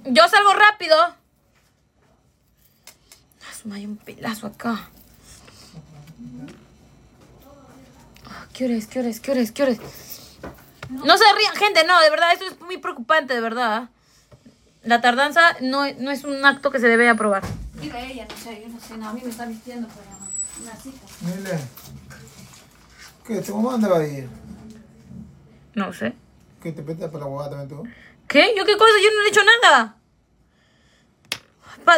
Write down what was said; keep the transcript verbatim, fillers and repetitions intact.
Yo salgo rápido. Hay un pelazo acá. ¿Qué hora es? ¿Qué hora es? ¿Qué hora es? ¿Qué hora es? No se rían, gente, no, de verdad, esto es muy preocupante, de verdad. La tardanza no, no es un acto que se debe aprobar. Diga ella, no sé, yo no sé, no, a mí me está vistiendo para una cita. Mire, ¿qué? ¿Tu mamá dónde va a ir? No sé. ¿Qué te petas por la huevada también tú? ¿Qué? ¿Yo qué cosa? Yo no le he hecho nada.